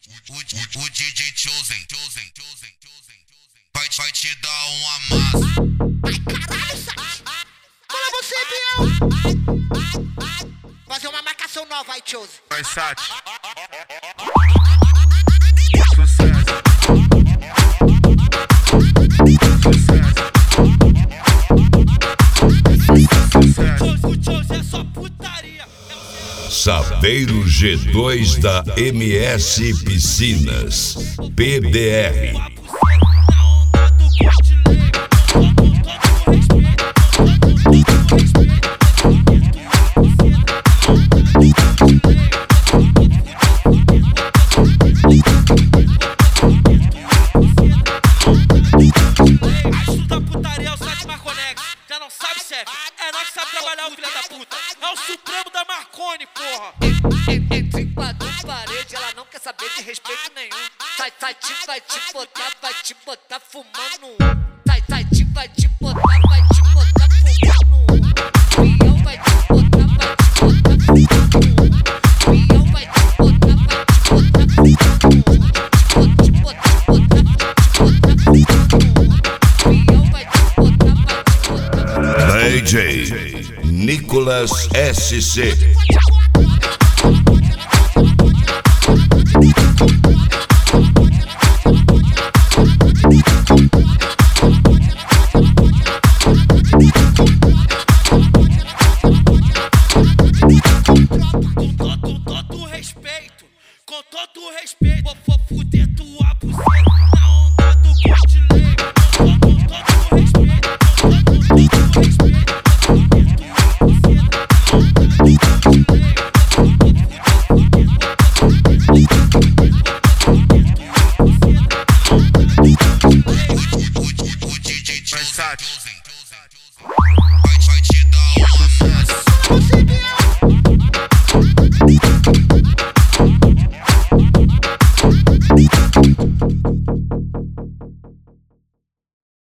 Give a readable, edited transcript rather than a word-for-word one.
O DJ Chosen vai te dar um amasso. Ai, caralho, Sati. Fala você, Biel. Fazer uma marcação nova aí, Chosen. Vai, Sati. Sucesso. O Chosen é só putaria. Saveiro G2 da MS Piscinas, PDR. Assunto da putaria é o Sati Marconex. Já não sabe, chefe? É nós que sabe trabalhar, o filho da puta. É o Supremo da Marconi, porra. Entre quatro paredes, ela não quer saber de respeito nenhum. Vai te botar fumando um. Vai te botar fumando um. Biel vai te botar fumando um. Biel vai te botar fumando um. Biel vai te botar DJ Nicolas SC. Com todo respeito, vou fuder tua buceta na onda do Ghost Lake. Com todo respeito, vou fuder tua buceta na onda do Ghost Lake. O DJ Vai, Sati.